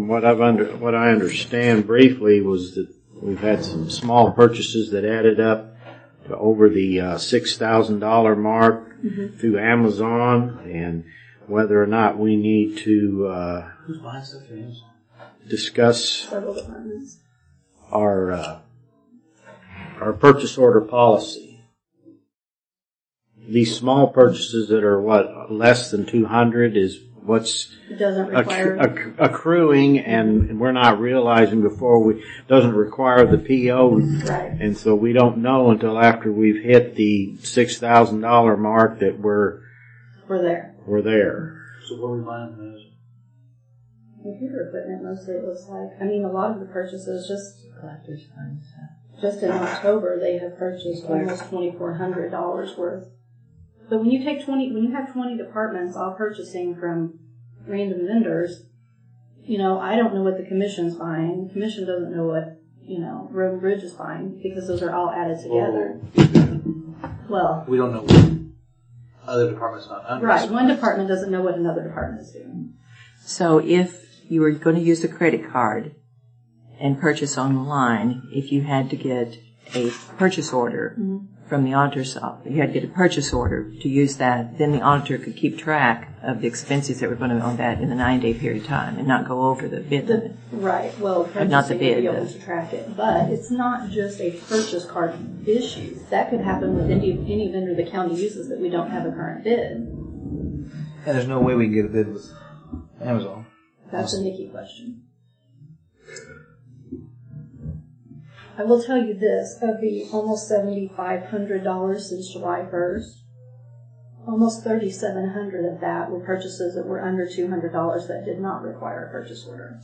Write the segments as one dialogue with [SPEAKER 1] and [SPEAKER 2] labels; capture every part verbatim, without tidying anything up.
[SPEAKER 1] from what I've under, what I understand briefly was that we've had some small purchases that added up to over the uh, six thousand dollars mark mm-hmm. through Amazon, and whether or not we need to uh,
[SPEAKER 2] Who's buying stuff through Amazon?
[SPEAKER 1] discuss our uh, our purchase order policy. These small purchases that are what less than two hundred is what's
[SPEAKER 3] it doesn't require
[SPEAKER 1] acc- acc- accruing, and we're not realizing before we doesn't require the P O,
[SPEAKER 3] right.
[SPEAKER 1] And so we don't know until after we've hit the six thousand dollar mark that we're
[SPEAKER 3] we're there.
[SPEAKER 1] We're there.
[SPEAKER 2] So what are we buying from those?
[SPEAKER 3] Computer equipment mostly. It looks like. I mean, a lot of the purchases just
[SPEAKER 4] collector's fund stuff.
[SPEAKER 3] Just in October, they have purchased almost twenty four hundred dollars worth. But when you take twenty, when you have twenty departments all purchasing from random vendors, you know, I don't know what the commission's buying. The commission doesn't know what, you know, Road and Bridge is buying because those are all added together.
[SPEAKER 2] Oh.
[SPEAKER 3] Well,
[SPEAKER 2] we don't know what other departments not under.
[SPEAKER 3] Right, one department doesn't know what another department is doing.
[SPEAKER 4] So if you were going to use a credit card and purchase online, if you had to get a purchase order mm-hmm. from the auditor's office, you had to get a purchase order to use that, then the auditor could keep track of the expenses that were going to be on that in the nine-day period of time and not go over the bid limit.
[SPEAKER 3] Right. Well, purchasing
[SPEAKER 4] not the bid,
[SPEAKER 3] would be able to track it. But it's not just a purchase card issue. That could happen with any, any vendor the county uses that we don't have a current bid.
[SPEAKER 2] And there's no way we can get a bid with Amazon.
[SPEAKER 3] That's a Nikki question. I will tell you this, of the almost seven thousand five hundred dollars since July first, almost three thousand seven hundred dollars of that were purchases that were under two hundred dollars that did not require a purchase order.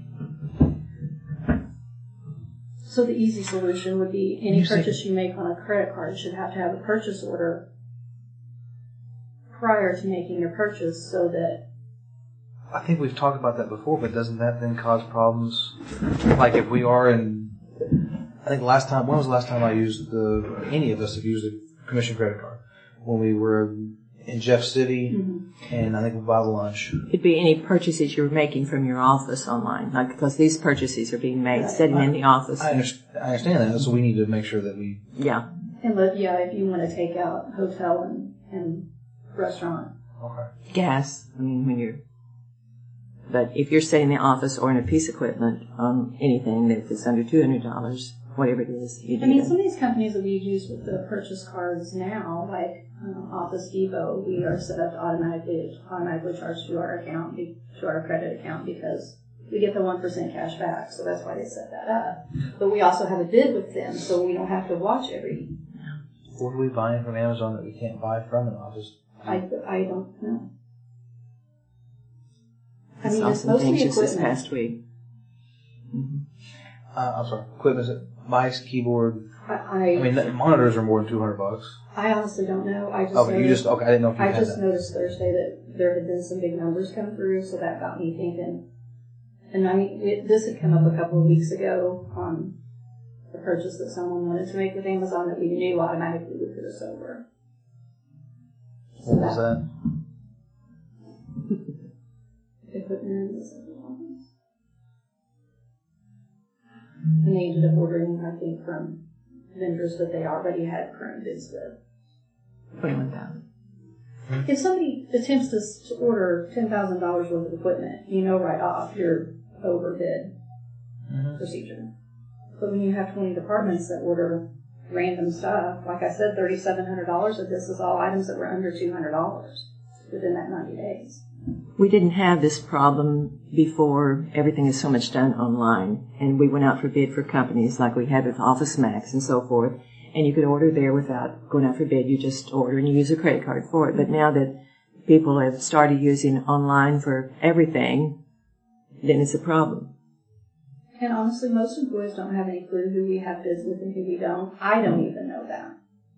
[SPEAKER 3] So the easy solution would be any purchase you make on a credit card should have to have a purchase order prior to making your purchase so that...
[SPEAKER 2] I think we've talked about that before, but doesn't that then cause problems? Like if we are in... I think last time, when was the last time I used the, any of us have used a commission credit card? When we were in Jeff City, mm-hmm. and I think we bought lunch.
[SPEAKER 4] It'd be any purchases you were making from your office online, like because these purchases are being made right. sitting I, in the office.
[SPEAKER 2] I, understand, I understand that, so we need to make sure that we...
[SPEAKER 4] Yeah.
[SPEAKER 3] And but, yeah, if you want to take out hotel and, and restaurant.
[SPEAKER 2] Okay.
[SPEAKER 4] Gas, I mean, when you're... But if you're sitting in the office or in a piece of equipment on anything that is under two hundred dollars, whatever it is, you do
[SPEAKER 3] I mean,
[SPEAKER 4] that.
[SPEAKER 3] some of these companies that we use with the purchase cards now, like uh, Office Depot, we are set up to automatically automatically charge to our account, to our credit account, because we get the one percent cash back, so that's why they set that up. But we also have a bid with them, so we don't have to watch every...
[SPEAKER 2] What are we buying from Amazon that we can't buy from an office?
[SPEAKER 3] I, I don't know.
[SPEAKER 4] I, I mean, saw some things just this past week.
[SPEAKER 2] Mm-hmm. Uh, I'm sorry. Equipment, is it mice, keyboard?
[SPEAKER 3] I, I,
[SPEAKER 2] I mean, the monitors are more than two hundred bucks.
[SPEAKER 3] I honestly don't know. I just
[SPEAKER 2] okay,
[SPEAKER 3] noticed,
[SPEAKER 2] you just okay. I didn't know if you
[SPEAKER 3] I
[SPEAKER 2] had
[SPEAKER 3] just
[SPEAKER 2] that.
[SPEAKER 3] noticed Thursday that there had been some big numbers come through, so that got me thinking. And I mean, it, this had come up a couple of weeks ago on the purchase that someone wanted to make with Amazon that we knew automatically would put us over. So
[SPEAKER 2] what was that?
[SPEAKER 3] Equipment and stuff. And they ended up ordering, I think, from vendors that they already had current bids with.
[SPEAKER 4] twenty-one thousand dollars.
[SPEAKER 3] If somebody attempts to, to order ten thousand dollars worth of equipment, you know right off your overbid mm-hmm. procedure. But when you have twenty departments that order random stuff, like I said, three thousand seven hundred dollars of this is all items that were under two hundred dollars within that ninety days.
[SPEAKER 4] We didn't have this problem before. Everything is so much done online, and we went out for bid for companies like we had with Office Max and so forth, and you could order there without going out for bid. You just order and you use a credit card for it. But now that people have started using online for everything, then it's a problem.
[SPEAKER 3] And honestly, most employees don't have any clue who we have bids with and who we don't. I don't even know that.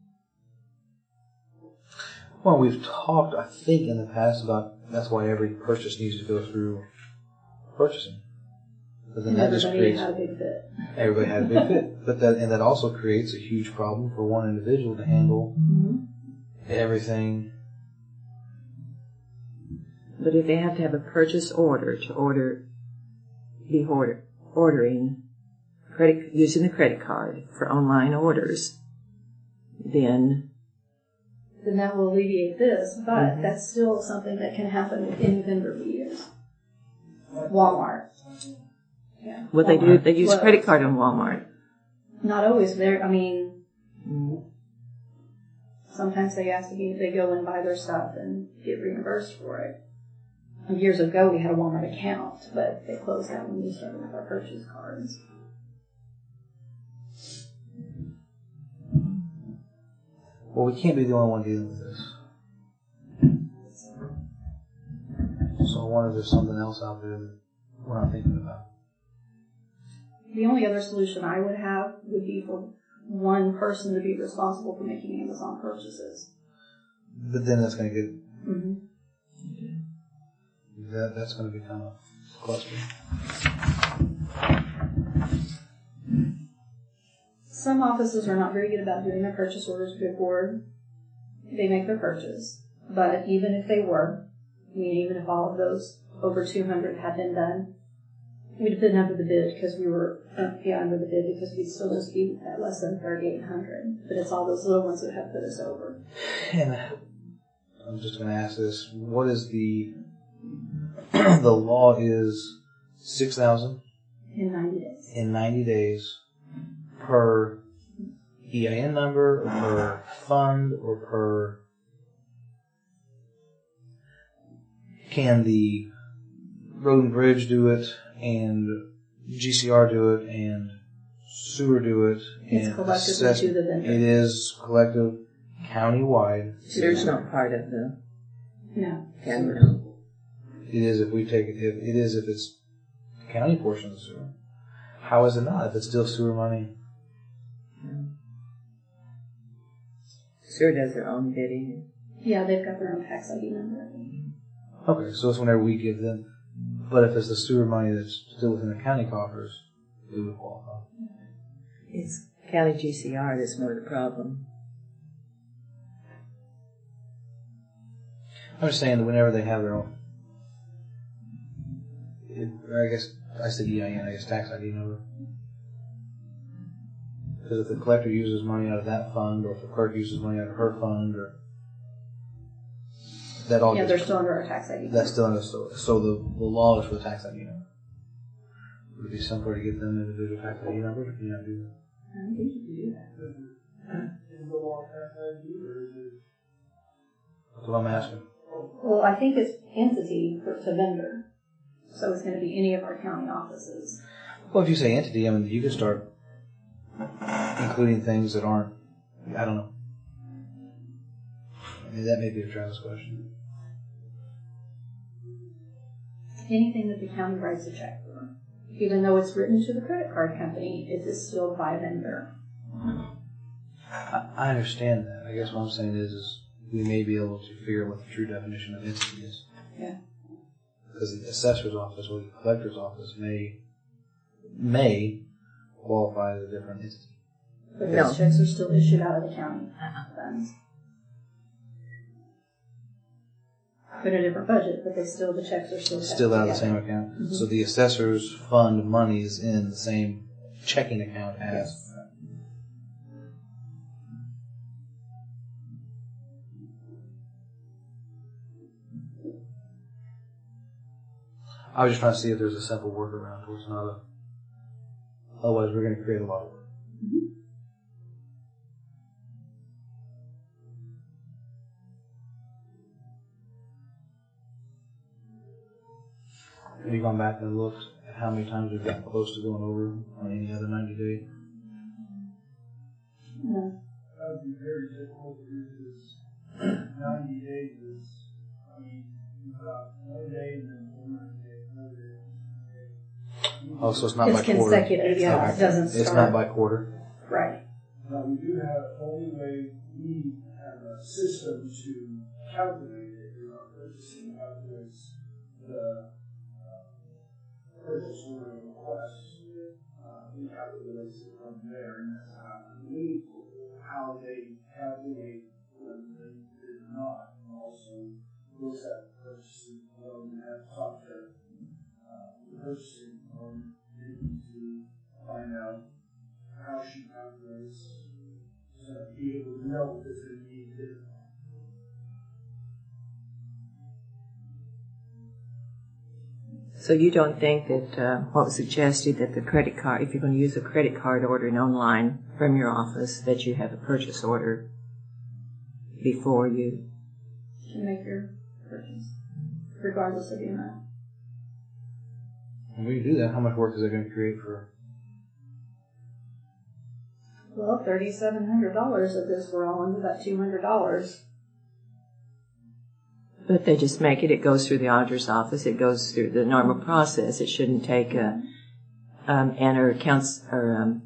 [SPEAKER 2] Well, we've talked, I think, in the past about that's why every purchase needs to go through purchasing. But then
[SPEAKER 3] and
[SPEAKER 2] that just creates
[SPEAKER 3] had a big fit.
[SPEAKER 2] Everybody had a big fit, but that and that also creates a huge problem for one individual to handle mm-hmm. everything.
[SPEAKER 4] But if they have to have a purchase order to order be order, ordering credit using the credit card for online orders, then
[SPEAKER 3] then that will alleviate this, but
[SPEAKER 4] mm-hmm.
[SPEAKER 3] that's still something that can happen with any vendor we use. Walmart. Yeah.
[SPEAKER 4] What Walmart. They do, they use well, credit card on Walmart.
[SPEAKER 3] Not always. There, I mean,
[SPEAKER 4] mm-hmm.
[SPEAKER 3] sometimes they ask to be, they go and buy their stuff and get reimbursed for it. Years ago, we had a Walmart account, but they closed that when we started with our purchase cards.
[SPEAKER 2] Well, we can't be the only one dealing with this. So I wonder if there's something else out there that we're not thinking about.
[SPEAKER 3] The only other solution I would have would be for one person to be responsible for making Amazon purchases.
[SPEAKER 2] But then that's going to get...
[SPEAKER 3] Mm-hmm.
[SPEAKER 2] That, that's going to become a cluster.
[SPEAKER 3] Some offices are not very good about doing their purchase orders before they make their purchase. But even if they were, I mean, even if all of those over two hundred had been done, we'd have been under the bid because we were, uh, yeah, under the bid because we'd still just be at less than thirty-eight hundred. But it's all those little ones that have put us over.
[SPEAKER 2] And I'm just going to ask this. What is the, the law is six thousand
[SPEAKER 3] in ninety days.
[SPEAKER 2] In ninety days per E I N number or per fund or per... Can the Road and Bridge do it and G C R do it and sewer do it?
[SPEAKER 3] It's
[SPEAKER 2] and
[SPEAKER 3] collectively
[SPEAKER 2] assess-
[SPEAKER 3] to the vendor.
[SPEAKER 2] It is collective, county-wide.
[SPEAKER 4] Sewer's not part of the
[SPEAKER 3] No.
[SPEAKER 4] county.
[SPEAKER 2] It is if we take it, if, it is if it's the county portion of the sewer. How is it not if it's still sewer money?
[SPEAKER 4] Sewer does their own bidding.
[SPEAKER 3] Yeah, they've got their own tax I D number.
[SPEAKER 2] Okay, so it's whenever we give them. But if it's the sewer money that's still within the county coffers, it would qualify.
[SPEAKER 4] It's county G C R that's more the problem.
[SPEAKER 2] I'm just saying that whenever they have their own, it, or I guess I said E I N, I guess tax I D number. Because if the collector uses money out of that fund, or if the clerk uses money out of her fund, or that all
[SPEAKER 3] Yeah,
[SPEAKER 2] gets,
[SPEAKER 3] they're still under our tax I D number.
[SPEAKER 2] that's still under, so, so the, the law is for the tax I D number. Would it be simpler to get them individual tax I D numbers, or can you not do that?
[SPEAKER 3] I don't think you can do that.
[SPEAKER 5] Is the law tax I D or is it?
[SPEAKER 2] That's what I'm asking.
[SPEAKER 3] Well, I think it's entity for, to vendor. So it's going to be any of our county offices.
[SPEAKER 2] Well, if you say entity, I mean, you can start including things that aren't, I don't know. I mean, that may be a Travis question.
[SPEAKER 3] Anything that the county writes a check for. Even though it's written to the credit card company, it is still by vendor.
[SPEAKER 2] I, I understand that. I guess what I'm saying is, is we may be able to figure out what the true definition of entity is.
[SPEAKER 3] Yeah.
[SPEAKER 2] Because the assessor's office or the collector's office may may qualify as a different entity.
[SPEAKER 3] But
[SPEAKER 4] No.
[SPEAKER 3] those checks are still issued out of the county funds. Put a different budget, but they still, the checks are still kept
[SPEAKER 2] Still out of the
[SPEAKER 3] together.
[SPEAKER 2] same account.
[SPEAKER 3] Mm-hmm.
[SPEAKER 2] So the assessor's fund money is in the same checking account as.
[SPEAKER 3] Yes.
[SPEAKER 2] I was just trying to see if there's a simple workaround towards not a. Otherwise, we're going to create a lot of work.
[SPEAKER 3] Mm-hmm.
[SPEAKER 2] Have you gone back and looked at how many times we've gotten close to going over on any other ninety day?
[SPEAKER 3] No.
[SPEAKER 5] That would be very difficult because ninety days is, I mean, you've got one day and then one ninety days, another day, one day.
[SPEAKER 2] Oh, so it's not
[SPEAKER 3] It's
[SPEAKER 2] by quarter.
[SPEAKER 3] consecutive, yeah.
[SPEAKER 2] Okay.
[SPEAKER 3] It doesn't start.
[SPEAKER 2] It's not by quarter.
[SPEAKER 3] Right.
[SPEAKER 5] Now, we do have, the only way we have a system to calculate it in our purchasing calculates the uh, purchase order request. Uh, we calculate it from there, and that's how, I believe, how they calculate when they did not, and also looks at purchasing, well, we have software, uh, purchasing from Nikki to find out how she calculates to be able to know if it's going to be different.
[SPEAKER 4] So you don't think that uh, what was suggested that the credit card, if you're going to use a credit card ordering online from your office, that you have a purchase order before you
[SPEAKER 3] can make your purchase, regardless of the amount.
[SPEAKER 2] And when you do that, how much work is that going to create for?
[SPEAKER 3] Well, thirty-seven hundred dollars of this, we're all under that two hundred dollars.
[SPEAKER 4] But they just make it, it goes through the auditor's office, it goes through the normal process. It shouldn't take a, um, and our accounts, or, um,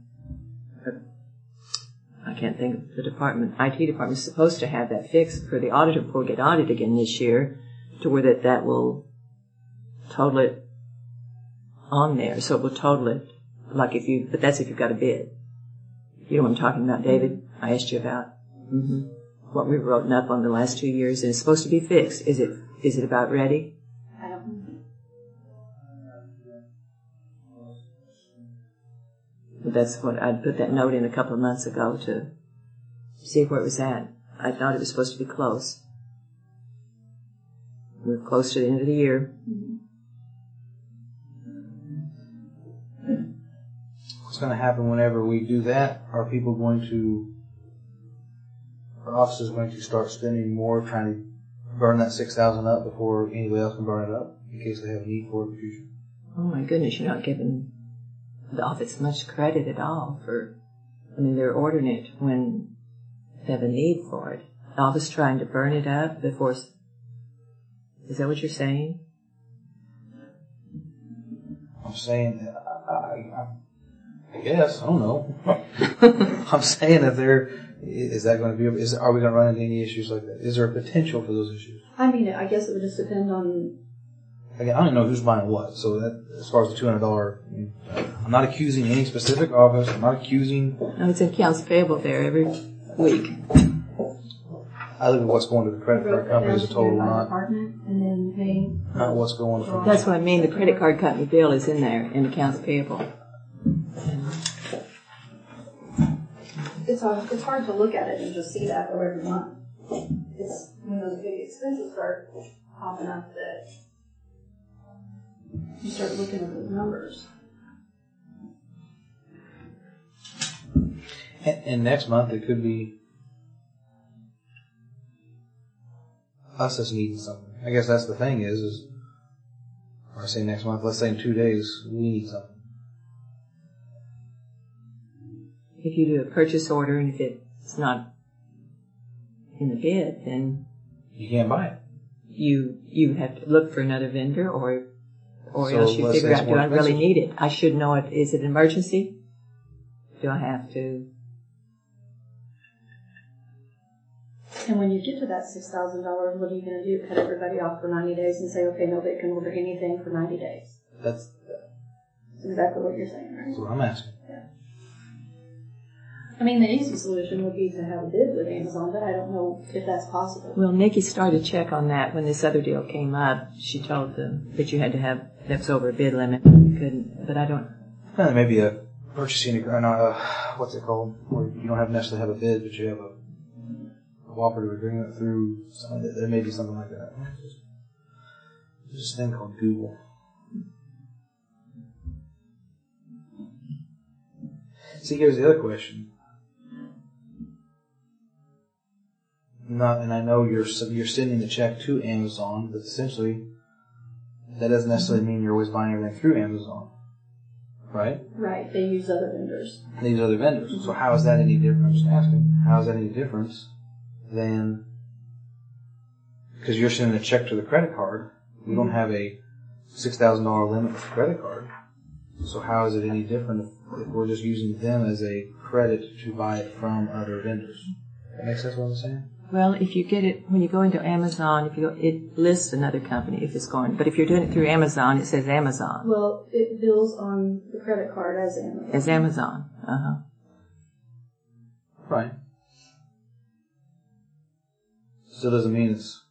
[SPEAKER 4] I can't think of the department, I T department is supposed to have that fixed for the auditor before we get audited again this year, to where that, that will total it on there. So it will total it, like if you, but that's if you've got a bid. You know what I'm talking about, David? I asked you about. Mm-hmm. What we wrote up on the last two years, and it's supposed to be fixed. Is it? Is it about ready?
[SPEAKER 3] I don't know.
[SPEAKER 4] But that's what I'd put that note in a couple of months ago to see where it was at. I thought it was supposed to be close. We're close to the end of the year.
[SPEAKER 2] What's going to happen whenever we do that? Are people going to? Our office is going to start spending more trying to burn that six thousand up before anybody else can burn it up in case they have a need for it in the future.
[SPEAKER 4] Oh my goodness, you're not giving the office much credit at all for, I mean, they're ordering it when they have a need for it. The office trying to burn it up before, is that what you're saying?
[SPEAKER 2] I'm saying, I, I, I guess, I don't know. I'm saying that there, is that going to be, is, are we going to run into any issues like that? Is there a potential for those issues?
[SPEAKER 3] I mean, I guess it would just depend on.
[SPEAKER 2] Again, I don't know who's buying what, so that, as far as the two hundred dollars, I mean, I'm not accusing any specific office, I'm not accusing.
[SPEAKER 4] No, it's in accounts payable there every week.
[SPEAKER 2] I look at what's going to the credit card company as a total, not,
[SPEAKER 3] Department and then paying.
[SPEAKER 2] not what's going from.
[SPEAKER 4] That's what I mean, the credit card company bill is in there in accounts payable.
[SPEAKER 3] It's hard, it's hard to look at it and just see that though every month. It's when those big expenses start popping up that you start looking at those numbers.
[SPEAKER 2] And, and next month it could be us that's needing something. I guess that's the thing is, is, or I say next month, let's say in two days, we need something.
[SPEAKER 4] If you do a purchase order and if it's not in the bid, then
[SPEAKER 2] You can't buy it.
[SPEAKER 4] you you have to look for another vendor, or or
[SPEAKER 2] So
[SPEAKER 4] else you
[SPEAKER 2] let's
[SPEAKER 4] figure
[SPEAKER 2] say
[SPEAKER 4] out,
[SPEAKER 2] it's
[SPEAKER 4] do
[SPEAKER 2] more
[SPEAKER 4] I really
[SPEAKER 2] expensive.
[SPEAKER 4] need it? I should know it. Is it an emergency? Do I have to?
[SPEAKER 3] And when you get to that six thousand dollars, what are you going to do? Cut everybody off for ninety days and say, okay, nobody can order anything for ninety days?
[SPEAKER 2] That's,
[SPEAKER 3] That's exactly what you're saying, right?
[SPEAKER 2] that's what I'm asking.
[SPEAKER 3] I mean, the easy solution would be to have a bid with Amazon, but I don't know if that's possible.
[SPEAKER 4] Well, Nikki started a check on that when this other deal came up. She told them that you had to have, that's over a bid limit. You couldn't, but I don't.
[SPEAKER 2] Well, there may be a purchasing agreement, uh, what's it called? Where you don't have necessarily have a bid, but you have a cooperative agreement through something. There may be something like that. There's this thing called Google. See, here's the other question. Not, and I know you're you're sending the check to Amazon, but essentially, that doesn't necessarily mean you're always buying everything through Amazon, right?
[SPEAKER 3] Right, they use other vendors.
[SPEAKER 2] They use other vendors. So how is that any different? I'm just asking. How is that any different than, because you're sending a check to the credit card. We don't have a six thousand dollars limit for credit card. So how is it any different if, if we're just using them as a credit to buy it from other vendors? That makes sense what I'm saying?
[SPEAKER 4] Well, if you get it, when you go into Amazon, if you go, it lists another company if it's going, but if you're doing it through Amazon, it says Amazon.
[SPEAKER 3] Well, it bills on the credit card as Amazon.
[SPEAKER 4] As Amazon. Uh-huh.
[SPEAKER 2] Right. Still doesn't mean it's